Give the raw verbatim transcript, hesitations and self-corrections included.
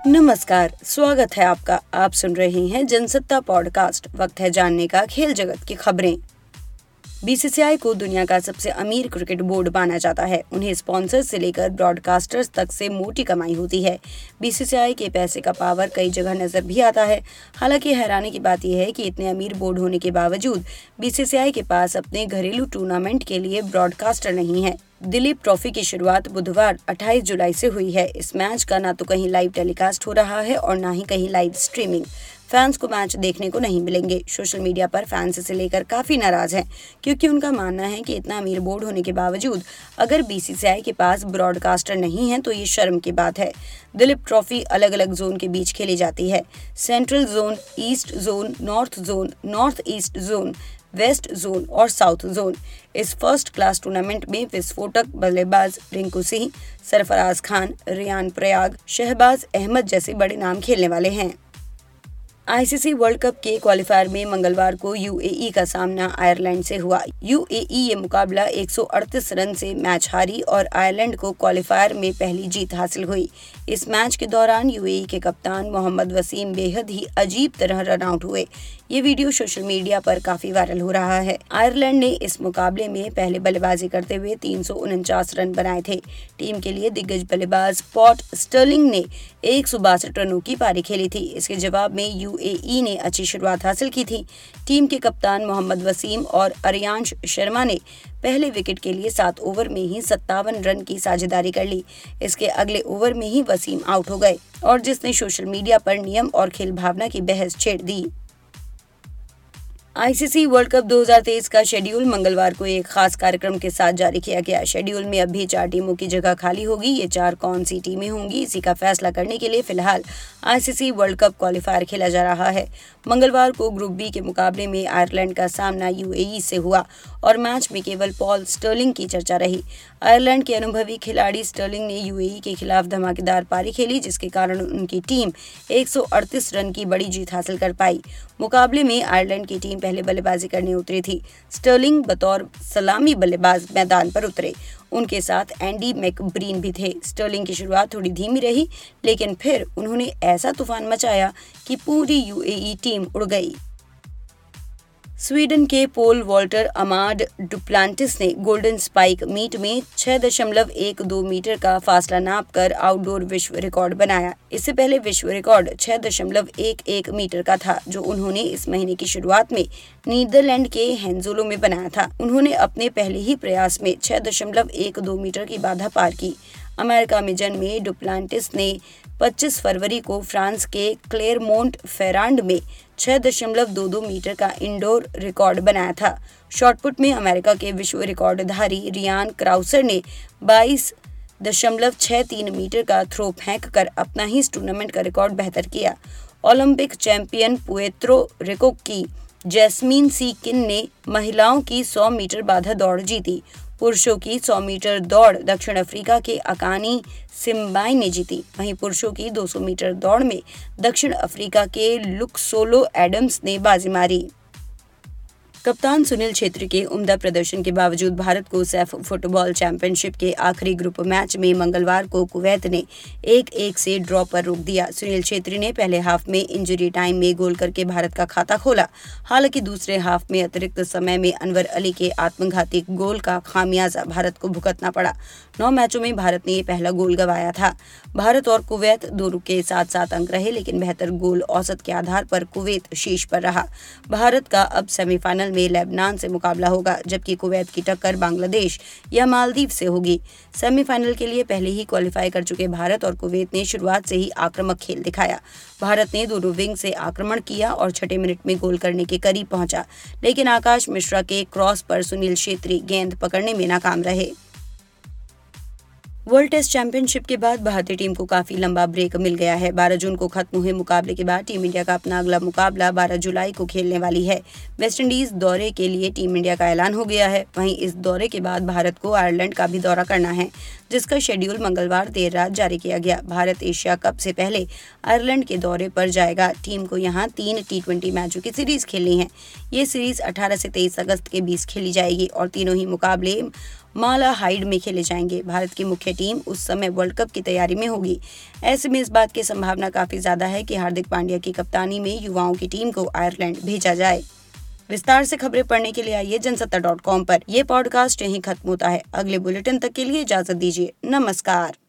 नमस्कार, स्वागत है आपका। आप सुन रहे हैं जनसत्ता पॉडकास्ट। वक्त है जानने का खेल जगत की खबरें। बीसीसीआई को दुनिया का सबसे अमीर क्रिकेट बोर्ड माना जाता है। उन्हें स्पॉन्सर्स से लेकर ब्रॉडकास्टर्स तक से मोटी कमाई होती है। बीसीसीआई के पैसे का पावर कई जगह नजर भी आता है। हालांकि हैरानी की बात यह है कि इतने अमीर बोर्ड होने के बावजूद बीसीसीआई के पास अपने घरेलू टूर्नामेंट के लिए ब्रॉडकास्टर नहीं है। दिलीप ट्रॉफी की शुरुआत बुधवार अट्ठाईस जुलाई से हुई है। इस मैच का ना तो कहीं लाइव टेलीकास्ट हो रहा है और ना ही कहीं लाइव स्ट्रीमिंग। फैंस को मैच देखने को नहीं मिलेंगे। सोशल मीडिया पर फैंस इसे लेकर काफी नाराज हैं, क्योंकि उनका मानना है कि इतना अमीर बोर्ड होने के बावजूद अगर बीसीसीआई के पास ब्रॉडकास्टर नहीं है तो ये शर्म की बात है। दिलीप ट्रॉफी अलग अलग जोन के बीच खेली जाती है। Central zone, east zone, north zone, north east zone, west zone और साउथ जोन। इस फर्स्ट क्लास टूर्नामेंट में विस्फोटक बल्लेबाज रिंकू सिंह, सरफराज खान, रियान पराग, शहबाज अहमद जैसे बड़े नाम खेलने वाले हैं। आईसीसी वर्ल्ड कप के क्वालिफायर में मंगलवार को यूएई का सामना आयरलैंड से हुआ। यूएई ये मुकाबला एक सौ अड़तीस रन से मैच हारी और आयरलैंड को क्वालिफायर में पहली जीत हासिल हुई। इस मैच के दौरान यूएई के कप्तान मोहम्मद वसीम बेहद ही अजीब तरह रन आउट हुए। ये वीडियो सोशल मीडिया पर काफी वायरल हो रहा है। आयरलैंड ने इस मुकाबले में पहले बल्लेबाजी करते हुए तीन सौ उनचास रन बनाए थे। टीम के लिए दिग्गज बल्लेबाज पॉट स्टर्लिंग ने एक सौ बासठ रनों की पारी खेली थी। इसके जवाब में यूएई ने अच्छी शुरुआत हासिल की थी। टीम के कप्तान मोहम्मद वसीम और अर्यांश शर्मा ने पहले विकेट के लिए सात ओवर में ही सत्तावन रन की साझेदारी कर ली। इसके अगले ओवर में ही वसीम आउट हो गए और जिसने सोशल मीडिया पर नियम और खेल भावना की बहस छेड़ दी। आईसीसी वर्ल्ड कप दो हज़ार तेईस का शेड्यूल मंगलवार को एक खास कार्यक्रम के साथ जारी किया गया। शेड्यूल में अब भी चार टीमों की जगह खाली होगी। ये चार कौन सी टीमें होंगी, इसी का फैसला करने के लिए फिलहाल आईसीसी वर्ल्ड कप क्वालिफायर खेला जा रहा है। मंगलवार को ग्रुप बी के मुकाबले में आयरलैंड का सामना यूएई से हुआ और मैच में केवल पॉल स्टर्लिंग की चर्चा रही। आयरलैंड के अनुभवी खिलाड़ी स्टर्लिंग ने यूएई के खिलाफ धमाकेदार पारी खेली, जिसके कारण उनकी टीम एक सौ अड़तीस रन की बड़ी जीत हासिल कर पाई। मुकाबले में आयरलैंड की टीम पहले बल्लेबाजी करने उतरी थी। स्टर्लिंग बतौर सलामी बल्लेबाज मैदान पर उतरे। उनके साथ एंडी मैकब्रीन भी थे। स्टर्लिंग की शुरुआत थोड़ी धीमी रही, लेकिन फिर उन्होंने ऐसा तूफान मचाया कि पूरी यूएई टीम उड़ गई। स्वीडन के पोल वॉल्टर अमाड डुप्लांटिस ने गोल्डन स्पाइक मीट में छह दशमलव एक दो मीटर का फासला नापकर आउटडोर विश्व रिकॉर्ड बनाया। इससे पहले विश्व रिकॉर्ड छह दशमलव एक एक मीटर का था, जो उन्होंने इस महीने की शुरुआत में नीदरलैंड के हेंजोलो में बनाया था। उन्होंने अपने पहले ही प्रयास में छह दशमलव एक दो मीटर की बाधा पार की। अमेरिका में जन्मे डुप्लांटिस ने पच्चीस फरवरी को फ्रांस के क्लेरमोंट फेरांड में छह दशमलव दो दो मीटर का इंडोर रिकॉर्ड बनाया था। शॉटपुट में अमेरिका के विश्व रिकॉर्डधारी रियान क्राउसर ने बाईस दशमलव छह तीन मीटर का थ्रो फेंक कर अपना ही इस टूर्नामेंट का रिकॉर्ड बेहतर किया। ओलंपिक चैंपियन पुएर्तो रिको की जैस्मीन सी किन ने महिलाओं की सौ मीटर बाधा दौड़ जीती। पुरुषों की सौ मीटर दौड़ दक्षिण अफ्रीका के अकानी सिम्बाई ने जीती। वहीं पुरुषों की दो सौ मीटर दौड़ में दक्षिण अफ्रीका के लुक्सोलो एडम्स ने बाजी मारी। कप्तान सुनील छेत्री के उम्दा प्रदर्शन के बावजूद भारत को सैफ फुटबॉल चैंपियनशिप के आखिरी ग्रुप मैच में मंगलवार को कुवैत ने एक एक से ड्रॉ पर रोक दिया। सुनील छेत्री ने पहले हाफ में इंजरी टाइम में गोल करके भारत का खाता खोला। हालांकि दूसरे हाफ में अतिरिक्त समय में अनवर अली के आत्मघाती गोल का खामियाजा भारत को भुगतना पड़ा। नौ मैचों में भारत ने पहला गोल गंवाया था। भारत और कुवैत दोनों के साथ सात अंक रहे, लेकिन बेहतर गोल औसत के आधार पर कुवैत शीर्ष पर रहा। भारत का अब सेमीफाइनल में लेबनान से मुकाबला होगा, जबकि कुवैत की टक्कर बांग्लादेश या मालदीव से होगी। सेमीफाइनल के लिए पहले ही क्वालिफाई कर चुके भारत और कुवैत ने शुरुआत से ही आक्रामक खेल दिखाया। भारत ने दोनों विंग से आक्रमण किया और छठे मिनट में गोल करने के करीब पहुंचा, लेकिन आकाश मिश्रा के क्रॉस पर सुनील छेत्री गेंद पकड़ने में नाकाम रहे। वर्ल्ड टेस्ट चैंपियनशिप के बाद भारतीय टीम को काफी लंबा ब्रेक मिल गया है। बारह जून को खत्म हुए मुकाबले के बाद टीम इंडिया का अपना अगला मुकाबला बारह जुलाई को खेलने वाली है। वेस्टइंडीज दौरे के लिए टीम इंडिया का ऐलान हो गया है। वहीं इस दौरे के बाद भारत को आयरलैंड का भी दौरा करना है, जिसका शेड्यूल मंगलवार देर रात जारी किया गया। भारत एशिया कप से पहले आयरलैंड के दौरे पर जाएगा। टीम को यहाँ तीन टी ट्वेंटी मैचों की सीरीज खेलनी है। ये सीरीज अठारह से तेईस अगस्त के बीच खेली जाएगी और तीनों ही मुकाबले माला हाइड में खेले जाएंगे। भारत की मुख्य टीम उस समय वर्ल्ड कप की तैयारी में होगी। ऐसे में इस बात की संभावना काफी ज्यादा है कि हार्दिक पांड्या की कप्तानी में युवाओं की टीम को आयरलैंड भेजा जाए। विस्तार से खबरें पढ़ने के लिए आइए जनसत्ता डॉट कॉम पर। यह पॉडकास्ट यहीं खत्म होता है। अगले बुलेटिन तक के लिए इजाजत दीजिए। नमस्कार।